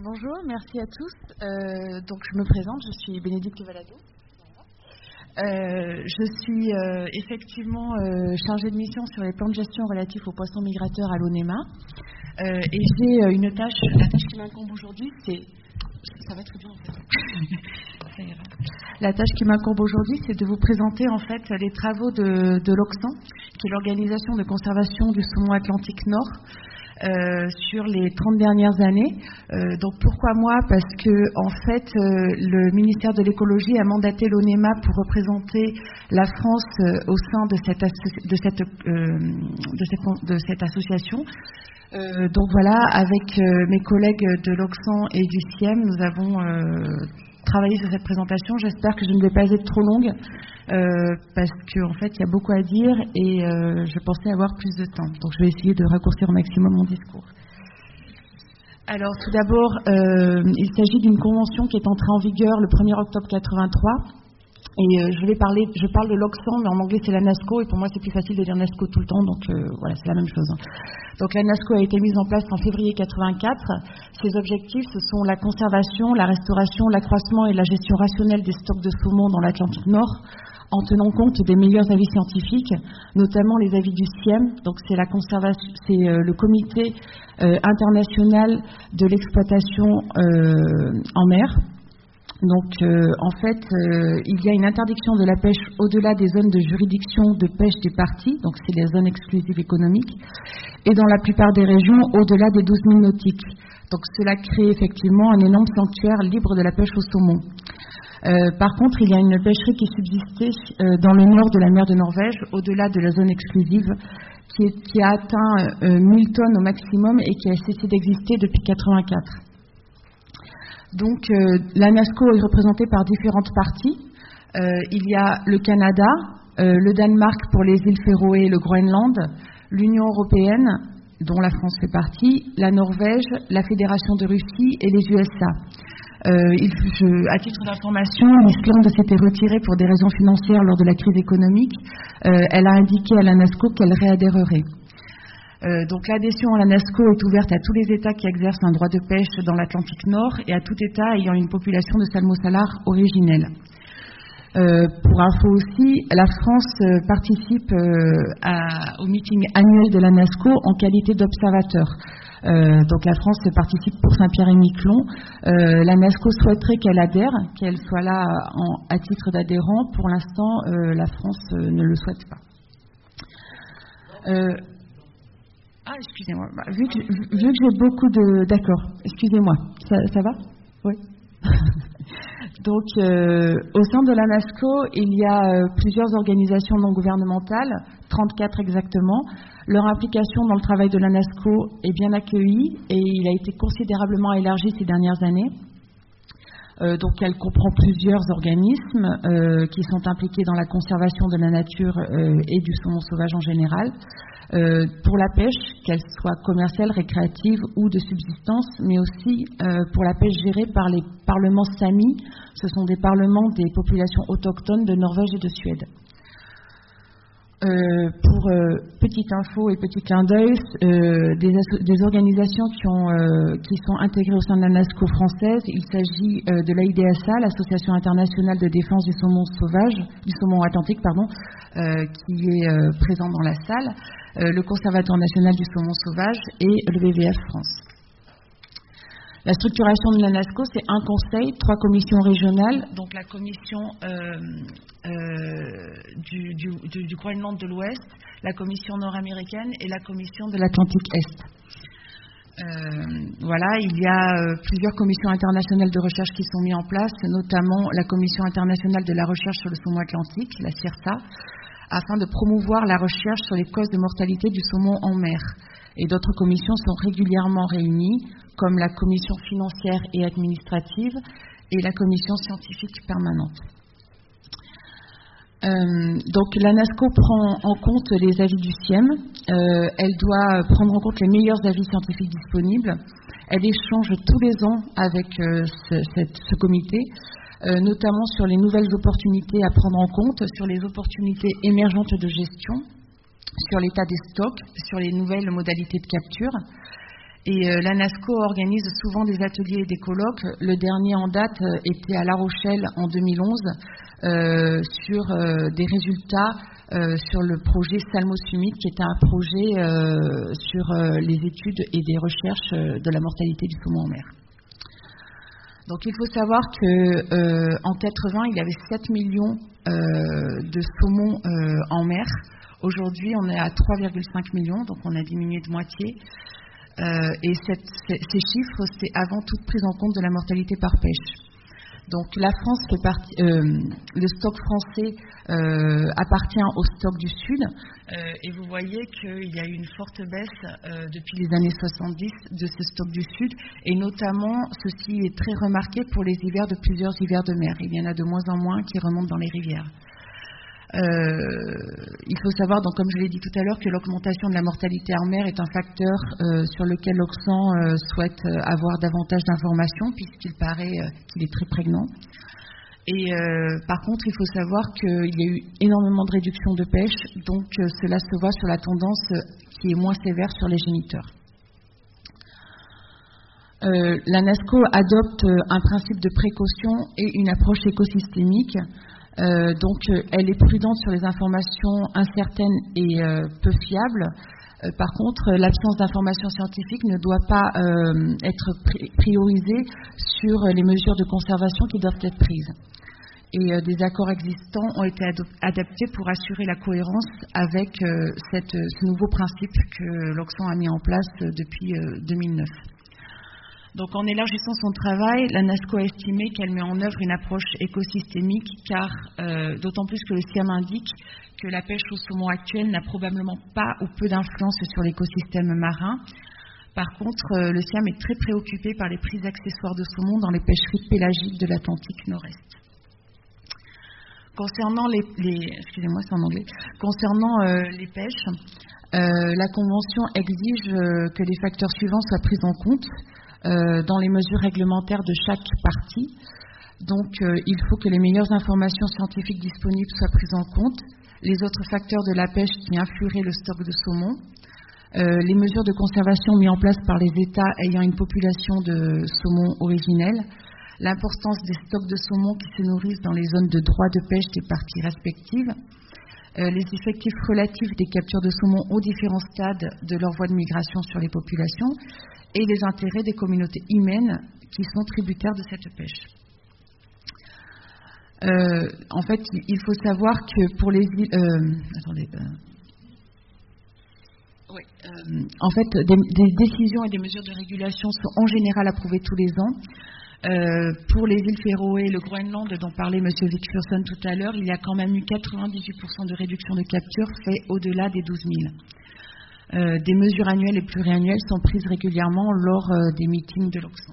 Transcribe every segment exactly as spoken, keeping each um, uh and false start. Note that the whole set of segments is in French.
bonjour, merci à tous. Euh, donc je me présente, je suis Bénédicte Valado. Euh, je suis euh, effectivement euh, chargée de mission sur les plans de gestion relatifs aux poissons migrateurs à l'ONEMA. Euh, et j'ai euh, une tâche, la tâche qui m'incombe aujourd'hui, c'est... Ça va très bien en fait. Ça ira. La tâche qui m'incombe aujourd'hui, c'est de vous présenter en fait les travaux de, de l'Ocsan, qui est l'organisation de conservation du saumon atlantique nord, euh, sur les trente dernières années. Euh, donc pourquoi moi? Parce que en fait, euh, le ministère de l'écologie a mandaté l'ONEMA pour représenter la France euh, au sein de cette, asso- de cette, euh, de cette, de cette association. Euh, donc voilà, avec euh, mes collègues de l'Ocsan et du C I E M, nous avons euh, travaillé sur cette présentation. J'espère que je ne vais pas être trop longue, euh, parce qu'en fait, il y a beaucoup à dire et euh, je pensais avoir plus de temps. Donc je vais essayer de raccourcir au maximum mon discours. Alors tout d'abord, euh, il s'agit d'une convention qui est entrée en vigueur le premier octobre quatre-vingt-trois. Et euh, je vais parler, je parle de l'Ocsan, mais en anglais c'est la NASCO, et pour moi c'est plus facile de dire NASCO tout le temps, donc euh, voilà, c'est la même chose. Donc la NASCO a été mise en place en février quatre-vingt-quatre. Ses objectifs, ce sont la conservation, la restauration, l'accroissement et la gestion rationnelle des stocks de saumon dans l'Atlantique Nord, en tenant compte des meilleurs avis scientifiques, notamment les avis du C I E M. Donc c'est la conservation, c'est euh, le comité euh, international de l'exploitation euh, en mer. Donc, euh, en fait, euh, il y a une interdiction de la pêche au-delà des zones de juridiction de pêche des parties, donc c'est les zones exclusives économiques, et dans la plupart des régions au-delà des douze milles nautiques. Donc, cela crée effectivement un énorme sanctuaire libre de la pêche au saumon. Euh, par contre, il y a une pêcherie qui subsistait euh, dans le nord de la mer de Norvège, au-delà de la zone exclusive, qui, est, qui a atteint euh, mille tonnes au maximum et qui a cessé d'exister depuis quatre-vingt-quatre. Donc, euh, la NASCO est représentée par différentes parties. Euh, il y a le Canada, euh, le Danemark pour les îles Féroé et le Groenland, l'Union européenne, dont la France fait partie, la Norvège, la Fédération de Russie et les U S A. Euh, il, je, à titre d'information, l'Islande s'était retirée pour des raisons financières lors de la crise économique. Euh, elle a indiqué à la NASCO qu'elle réadhérerait. Euh, donc l'adhésion à la NASCO est ouverte à tous les États qui exercent un droit de pêche dans l'Atlantique Nord et à tout État ayant une population de salmo-salars originelle. Euh, pour info aussi, la France euh, participe euh, à, au meeting annuel de la NASCO en qualité d'observateur. Euh, donc la France participe pour Saint-Pierre-et-Miquelon. Euh, la NASCO souhaiterait qu'elle adhère, qu'elle soit là en, à titre d'adhérent. Pour l'instant, euh, la France euh, ne le souhaite pas. Euh, Ah, excusez-moi. Bah, vu que, vu que j'ai beaucoup de... D'accord, excusez-moi. Ça, ça va? Oui. Donc, euh, au sein de la NASCO, il y a euh, plusieurs organisations non gouvernementales, trente-quatre exactement. Leur implication dans le travail de la NASCO est bien accueillie et il a été considérablement élargi ces dernières années. Euh, donc, elle comprend plusieurs organismes euh, qui sont impliqués dans la conservation de la nature euh, et du saumon sauvage en général. Euh, pour la pêche, qu'elle soit commerciale, récréative ou de subsistance, mais aussi euh, pour la pêche gérée par les parlements Sami. Ce sont des parlements des populations autochtones de Norvège et de Suède. Euh, pour euh, petite info et petit clin d'œil, euh, des, des organisations qui, ont, euh, qui sont intégrées au sein de la NASCO française, il s'agit euh, de l'A I D S A, l'Association internationale de défense du saumon sauvage, du saumon atlantique, pardon, euh, qui est euh, présent dans la salle, euh, le Conservatoire national du saumon sauvage et le W W F France. La structuration de la NASCO, c'est un conseil, trois commissions régionales, donc la commission euh, euh, du, du, du, du Groenland de l'Ouest, la commission nord-américaine et la commission de l'Atlantique Est. Euh, voilà, il y a euh, plusieurs commissions internationales de recherche qui sont mises en place, notamment la Commission internationale de la recherche sur le saumon atlantique, la C I R S A, afin de promouvoir la recherche sur les causes de mortalité du saumon en mer. Et d'autres commissions sont régulièrement réunies, comme la commission financière et administrative et la commission scientifique permanente. Euh, donc la NASCO prend en compte les avis du C I E M, euh, elle doit prendre en compte les meilleurs avis scientifiques disponibles, elle échange tous les ans avec euh, ce, cette, ce comité, euh, notamment sur les nouvelles opportunités à prendre en compte, sur les opportunités émergentes de gestion, sur l'état des stocks, sur les nouvelles modalités de capture. Et euh, l'ANASCO organise souvent des ateliers et des colloques. Le dernier en date euh, était à La Rochelle en deux mille onze euh, sur euh, des résultats euh, sur le projet Salmo-Summit, qui est un projet euh, sur euh, les études et des recherches euh, de la mortalité du saumon en mer. Donc il faut savoir que euh, en quatre-vingts, il y avait sept millions euh, de saumons euh, en mer. Aujourd'hui, on est à trois virgule cinq millions, donc on a diminué de moitié. Euh, et cette, ces, ces chiffres, c'est avant toute prise en compte de la mortalité par pêche. Donc la France fait partie, euh, le stock français euh, appartient au stock du Sud, euh, et vous voyez qu'il y a eu une forte baisse euh, depuis les années soixante-dix de ce stock du Sud, et notamment ceci est très remarqué pour les hivers de plusieurs hivers de mer. Il y en a de moins en moins qui remontent dans les rivières. Euh, il faut savoir, donc, comme je l'ai dit tout à l'heure, que l'augmentation de la mortalité en mer est un facteur euh, sur lequel l'Ocsan euh, souhaite euh, avoir davantage d'informations, puisqu'il paraît euh, qu'il est très prégnant. Et euh, par contre, il faut savoir qu'il y a eu énormément de réduction de pêche, donc euh, cela se voit sur la tendance euh, qui est moins sévère sur les géniteurs. Euh, L'ANASCO adopte euh, un principe de précaution et une approche écosystémique. Euh, donc, euh, elle est prudente sur les informations incertaines et euh, peu fiables. Euh, par contre, euh, l'absence d'informations scientifiques ne doit pas euh, être pri priorisée sur les mesures de conservation qui doivent être prises. Et euh, des accords existants ont été adaptés pour assurer la cohérence avec euh, cette, ce nouveau principe que l'Ocsan a mis en place euh, depuis euh, deux mille neuf. Donc, en élargissant son travail, l'ANASCO a estimé qu'elle met en œuvre une approche écosystémique, car euh, d'autant plus que le SIAM indique que la pêche au saumon actuelle n'a probablement pas ou peu d'influence sur l'écosystème marin. Par contre, euh, le SIAM est très préoccupé par les prises accessoires de saumon dans les pêcheries pélagiques de l'Atlantique Nord-Est. Concernant les, les excusez-moi, c'est en anglais. Concernant euh, les pêches, euh, la Convention exige euh, que les facteurs suivants soient pris en compte Euh, dans les mesures réglementaires de chaque partie. Donc, euh, il faut que les meilleures informations scientifiques disponibles soient prises en compte, les autres facteurs de la pêche qui influeraient le stock de saumon, euh, les mesures de conservation mises en place par les États ayant une population de saumon originelle, l'importance des stocks de saumon qui se nourrissent dans les zones de droit de pêche des parties respectives, euh, les effectifs relatifs des captures de saumon aux différents stades de leur voie de migration sur les populations, et les intérêts des communautés humaines qui sont tributaires de cette pêche. Euh, en fait, il faut savoir que pour les îles... Euh, attendez. Euh, oui, euh, en fait, des, des décisions et des mesures de régulation sont en général approuvées tous les ans. Euh, pour les îles Féroé et le Groenland, dont parlait M. Vigfusson tout à l'heure, il y a quand même eu quatre-vingt-dix-huit pour cent de réduction de capture fait au-delà des douze mille. Euh, des mesures annuelles et pluriannuelles sont prises régulièrement lors euh, des meetings de l'Ocsan.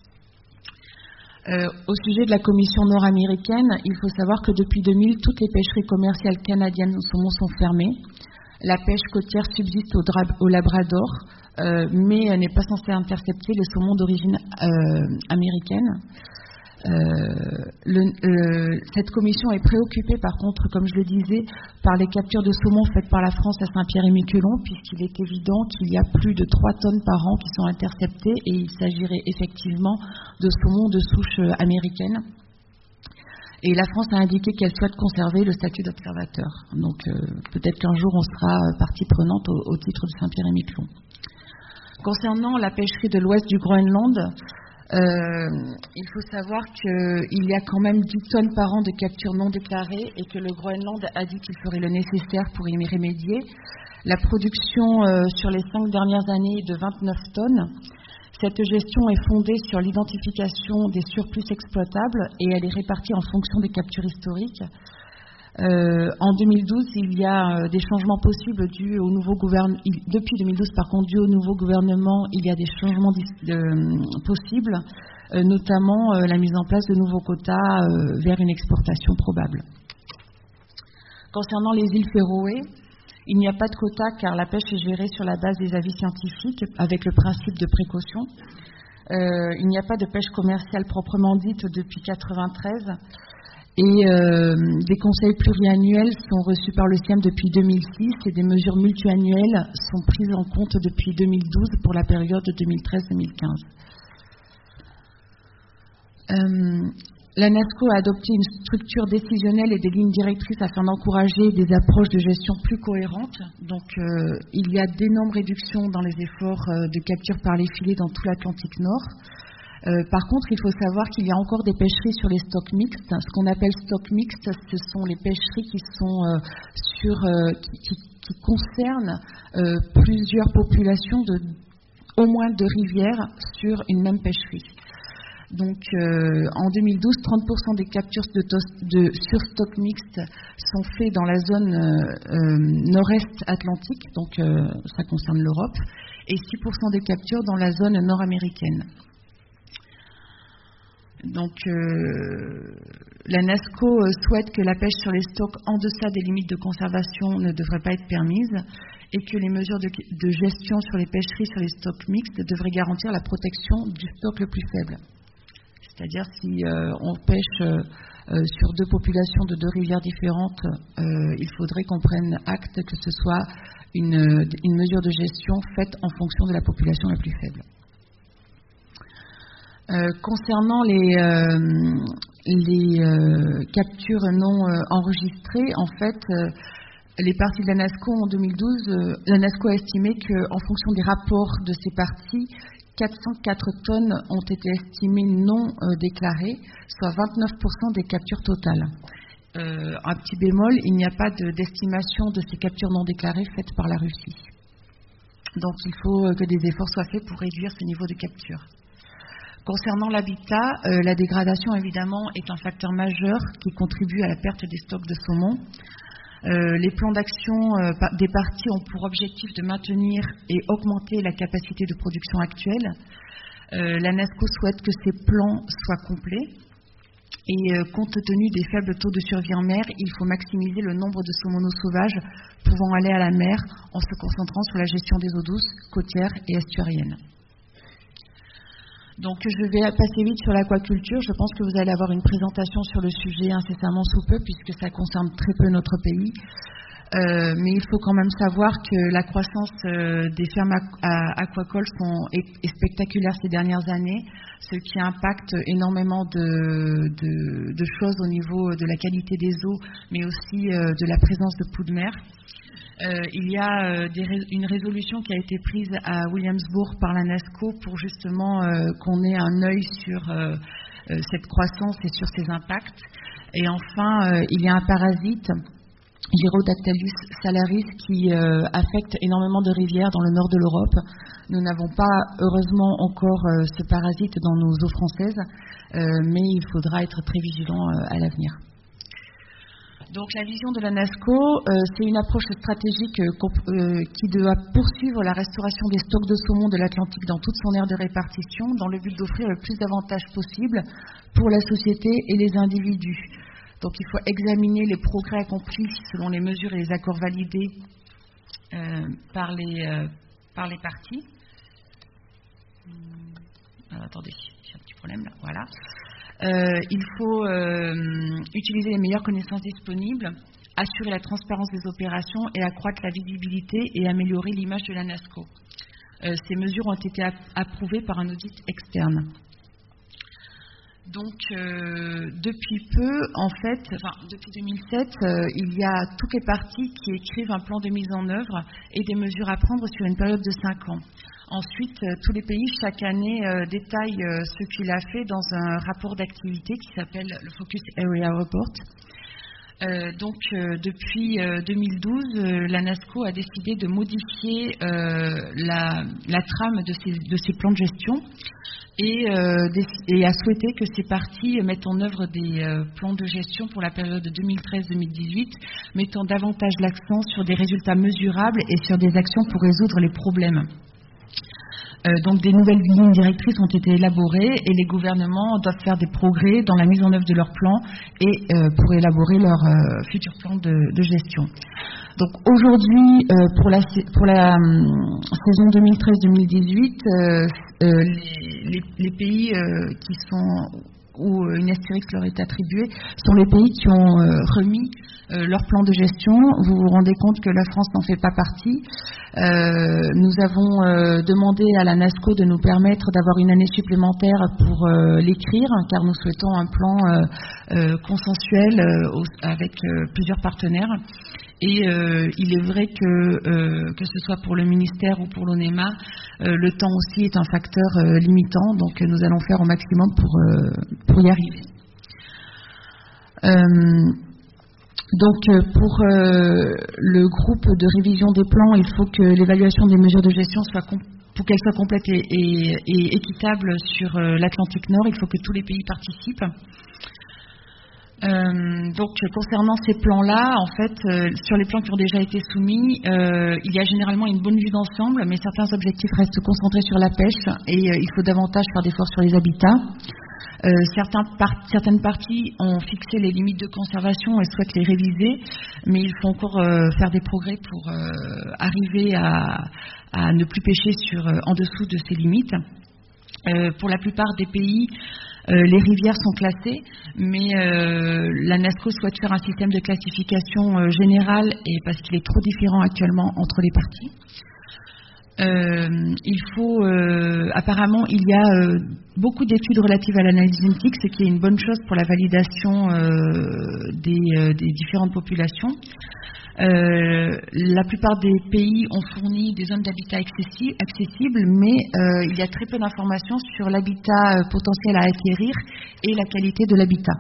Euh, au sujet de la commission nord-américaine, il faut savoir que depuis deux mille, toutes les pêcheries commerciales canadiennes au saumon sont fermées. La pêche côtière subsiste au, au Labrador, euh, mais n'est pas censée intercepter les saumons d'origine euh, américaine. Euh, le, euh, cette commission est préoccupée, par contre, comme je le disais, par les captures de saumon faites par la France à Saint-Pierre-et-Miquelon, puisqu'il est évident qu'il y a plus de trois tonnes par an qui sont interceptées, et il s'agirait effectivement de saumon de souche américaine. Et la France a indiqué qu'elle souhaite conserver le statut d'observateur. Donc euh, peut-être qu'un jour on sera partie prenante au, au titre de Saint-Pierre-et-Miquelon. Concernant la pêcherie de l'ouest du Groenland, Euh, il faut savoir qu'il y a quand même dix tonnes par an de captures non déclarées et que le Groenland a dit qu'il ferait le nécessaire pour y remédier. La production euh, sur les cinq dernières années est de vingt-neuf tonnes. Cette gestion est fondée sur l'identification des surplus exploitables et elle est répartie en fonction des captures historiques. Euh, en deux mille douze, il y a euh, des changements possibles dus au nouveau gouvernement. Depuis deux mille douze, par contre, dû au nouveau gouvernement, il y a des changements de, possibles, euh, notamment euh, la mise en place de nouveaux quotas euh, vers une exportation probable. Concernant les îles Féroé, il n'y a pas de quotas car la pêche est gérée sur la base des avis scientifiques avec le principe de précaution. Euh, il n'y a pas de pêche commerciale proprement dite depuis mille neuf cent quatre-vingt-treize. Et euh, des conseils pluriannuels sont reçus par le SIAM depuis deux mille six et des mesures multiannuelles sont prises en compte depuis deux mille douze pour la période de deux mille treize deux mille quinze. Euh, la NASCO a adopté une structure décisionnelle et des lignes directrices afin d'encourager des approches de gestion plus cohérentes. Donc, euh, il y a d'énormes réductions dans les efforts euh, de capture par les filets dans tout l'Atlantique Nord. Euh, par contre, il faut savoir qu'il y a encore des pêcheries sur les stocks mixtes. Ce qu'on appelle stocks mixtes, ce sont les pêcheries qui sont euh, sur, euh, qui, qui, qui concernent euh, plusieurs populations de au moins deux rivières sur une même pêcherie. Donc, euh, en deux mille douze, trente pour cent des captures de, de, sur stock mixte sont faites dans la zone euh, euh, nord-est atlantique, donc euh, ça concerne l'Europe, et six pour cent des captures dans la zone nord-américaine. Donc, euh, la NASCO souhaite que la pêche sur les stocks en deçà des limites de conservation ne devrait pas être permise et que les mesures de, de gestion sur les pêcheries sur les stocks mixtes devraient garantir la protection du stock le plus faible. C'est-à-dire si euh, on pêche euh, sur deux populations de deux rivières différentes, euh, il faudrait qu'on prenne acte que ce soit une, une mesure de gestion faite en fonction de la population la plus faible. Euh, concernant les, euh, les euh, captures non euh, enregistrées, en fait, euh, les parties de la NASCO en deux mille douze, euh, la NASCO a estimé qu'en fonction des rapports de ces parties, quatre cent quatre tonnes ont été estimées non euh, déclarées, soit vingt-neuf pour cent des captures totales. Euh, un petit bémol, il n'y a pas de, d'estimation de ces captures non déclarées faites par la Russie. Donc il faut que des efforts soient faits pour réduire ce niveau de capture. Concernant l'habitat, euh, la dégradation évidemment est un facteur majeur qui contribue à la perte des stocks de saumon. Euh, les plans d'action euh, des parties ont pour objectif de maintenir et augmenter la capacité de production actuelle. Euh, la NASCO souhaite que ces plans soient complets et euh, compte tenu des faibles taux de survie en mer, il faut maximiser le nombre de saumonaux sauvages pouvant aller à la mer en se concentrant sur la gestion des eaux douces, côtières et estuariennes. Donc je vais passer vite sur l'aquaculture. Je pense que vous allez avoir une présentation sur le sujet incessamment sous peu puisque ça concerne très peu notre pays. Euh, mais il faut quand même savoir que la croissance euh, des fermes aquacoles sont, est, est spectaculaire ces dernières années, ce qui impacte énormément de, de, de choses au niveau de la qualité des eaux, mais aussi euh, de la présence de poux de mer. Euh, il y a euh, des, une résolution qui a été prise à Williamsburg par la NASCO pour justement euh, qu'on ait un œil sur euh, euh, cette croissance et sur ses impacts. Et enfin, euh, il y a un parasite, Gyrodactylus salaris, qui euh, affecte énormément de rivières dans le nord de l'Europe. Nous n'avons pas, heureusement, encore euh, ce parasite dans nos eaux françaises, euh, mais il faudra être très vigilant euh, à l'avenir. Donc la vision de la NASCO, euh, c'est une approche stratégique euh, euh, qui doit poursuivre la restauration des stocks de saumon de l'Atlantique dans toute son aire de répartition, dans le but d'offrir le plus d'avantages possible pour la société et les individus. Donc il faut examiner les progrès accomplis selon les mesures et les accords validés euh, par, les, euh, par les parties. Alors, attendez, j'ai un petit problème là, voilà. Euh, il faut euh, utiliser les meilleures connaissances disponibles, assurer la transparence des opérations et accroître la visibilité et améliorer l'image de la NASCO. Euh, ces mesures ont été approuvées par un audit externe. Donc, euh, depuis peu, en fait, enfin, depuis deux mille sept, euh, il y a toutes les parties qui écrivent un plan de mise en œuvre et des mesures à prendre sur une période de cinq ans. Ensuite, euh, tous les pays, chaque année, euh, détaillent euh, ce qu'il a fait dans un rapport d'activité qui s'appelle le Focus Area Report. Euh, donc, euh, depuis euh, deux mille douze, euh, la NASCO a décidé de modifier euh, la, la trame de ces, de ces plans de gestion et, euh, des, et a souhaité que ces parties mettent en œuvre des euh, plans de gestion pour la période deux mille treize deux mille dix-huit, mettant davantage l'accent sur des résultats mesurables et sur des actions pour résoudre les problèmes. Euh, donc des nouvelles lignes directrices ont été élaborées et les gouvernements doivent faire des progrès dans la mise en œuvre de leurs plans et euh, pour élaborer leurs euh, futurs plans de, de gestion. Donc aujourd'hui, euh, pour la, pour la euh, saison deux mille treize deux mille dix-huit, euh, euh, les, les, les pays euh, qui sont où une astérix leur est attribuée, sont les pays qui ont euh, remis euh, leur plan de gestion. Vous vous rendez compte que la France n'en fait pas partie. Euh, nous avons euh, demandé à la NASCO de nous permettre d'avoir une année supplémentaire pour euh, l'écrire, car nous souhaitons un plan euh, euh, consensuel euh, au, avec euh, plusieurs partenaires. Et euh, il est vrai que, euh, que ce soit pour le ministère ou pour l'ONEMA, euh, le temps aussi est un facteur euh, limitant, donc nous allons faire au maximum pour, euh, pour y arriver. Euh, donc pour euh, le groupe de révision des plans, il faut que l'évaluation des mesures de gestion soit complète. Pour qu'elle soit complète et, et, et équitable sur euh, l'Atlantique Nord, il faut que tous les pays participent. Euh, donc, concernant ces plans-là, en fait, euh, sur les plans qui ont déjà été soumis, euh, il y a généralement une bonne vue d'ensemble, mais certains objectifs restent concentrés sur la pêche et euh, il faut davantage faire d'efforts sur les habitats. Euh, certains par- certaines parties ont fixé les limites de conservation et souhaitent les réviser, mais il faut encore euh, faire des progrès pour euh, arriver à, à ne plus pêcher sur, euh, en dessous de ces limites. Euh, pour la plupart des pays, euh, les rivières sont classées, mais euh, la NASCO souhaite faire un système de classification euh, général et parce qu'il est trop différent actuellement entre les parties. Euh, il faut, euh, apparemment, il y a euh, beaucoup d'études relatives à l'analyse génétique, ce qui est une bonne chose pour la validation euh, des, euh, des différentes populations. Euh, la plupart des pays ont fourni des zones d'habitat accessi- accessibles, mais euh, il y a très peu d'informations sur l'habitat euh, potentiel à acquérir et la qualité de l'habitat.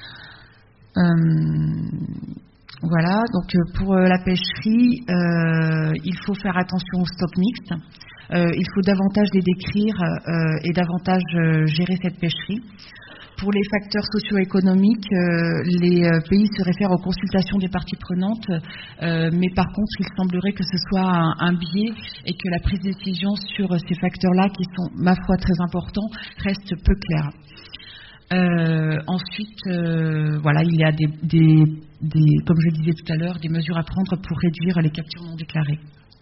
Euh, voilà, donc euh, pour euh, la pêcherie, euh, il faut faire attention aux stocks mixtes. Euh, il faut davantage les décrire euh, et davantage euh, gérer cette pêcherie. Pour les facteurs socio-économiques, euh, les euh, pays se réfèrent aux consultations des parties prenantes, euh, mais par contre, il semblerait que ce soit un, un biais et que la prise de décision sur ces facteurs-là, qui sont, ma foi, très importants, reste peu claire. Euh, ensuite, euh, voilà, il y a des, des, des, comme je le disais tout à l'heure, des mesures à prendre pour réduire les captures non déclarées.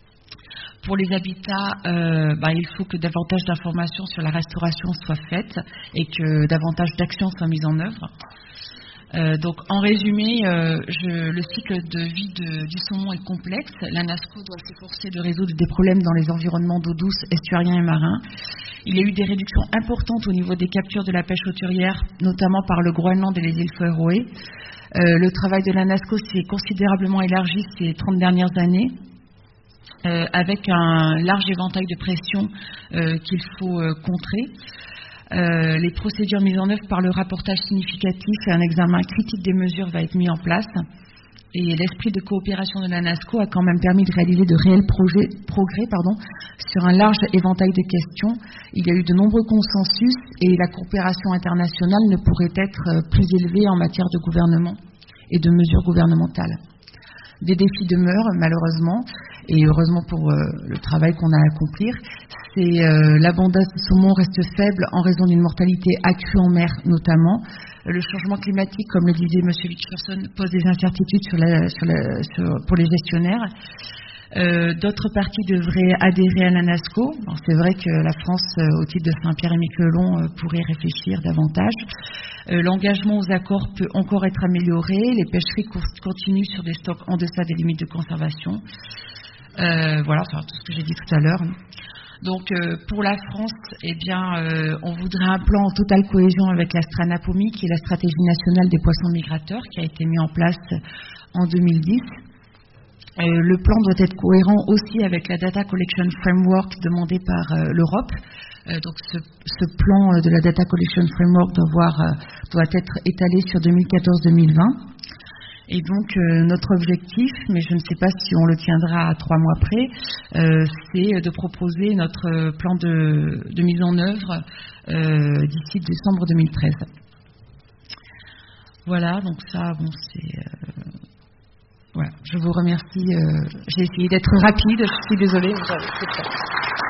Pour les habitats, euh, bah, il faut que davantage d'informations sur la restauration soient faites et que davantage d'actions soient mises en œuvre. Euh, donc, en résumé, euh, je, le cycle de vie de, du saumon est complexe. La NASCO doit s'efforcer de résoudre des problèmes dans les environnements d'eau douce, estuariens et marins. Il y a eu des réductions importantes au niveau des captures de la pêche hauturière, notamment par le Groenland et les îles Féroé. Euh, le travail de la NASCO s'est considérablement élargi ces trente dernières années. Euh, avec un large éventail de pressions euh, qu'il faut euh, contrer. Euh, les procédures mises en œuvre par le rapportage significatif et un examen critique des mesures va être mis en place. Et l'esprit de coopération de la NASCO a quand même permis de réaliser de réels projets, progrès pardon, sur un large éventail de questions. Il y a eu de nombreux consensus et la coopération internationale ne pourrait être plus élevée en matière de gouvernement et de mesures gouvernementales. Des défis demeurent, malheureusement, et heureusement pour euh, le travail qu'on a à accomplir. C'est euh, l'abondance de saumon reste faible en raison d'une mortalité accrue en mer, notamment. Le changement climatique, comme le disait M. Richardson, pose des incertitudes sur la, sur la, sur, pour les gestionnaires. Euh, d'autres parties devraient adhérer à la NASCO. Alors, c'est vrai que la France, euh, au titre de Saint-Pierre-et-Miquelon, euh, pourrait réfléchir davantage. Euh, l'engagement aux accords peut encore être amélioré. Les pêcheries continuent sur des stocks en deçà des limites de conservation. Euh, voilà, enfin, tout ce que j'ai dit tout à l'heure. Donc, euh, pour la France, eh bien, euh, on voudrait un plan en totale cohésion avec la Stranapomi, qui est la stratégie nationale des poissons migrateurs, qui a été mis en place en deux mille dix. Euh, le plan doit être cohérent aussi avec la Data Collection Framework demandée par euh, l'Europe. Euh, donc ce, ce plan euh, de la Data Collection Framework doit, voir, euh, doit être étalé sur deux mille quatorze deux mille vingt. Et donc euh, notre objectif, mais je ne sais pas si on le tiendra à trois mois près, euh, c'est de proposer notre plan de, de mise en œuvre euh, d'ici décembre deux mille treize. Voilà, donc ça, bon, c'est... Euh, Voilà, je vous remercie. Euh, j'ai essayé d'être rapide, je suis désolée. Mais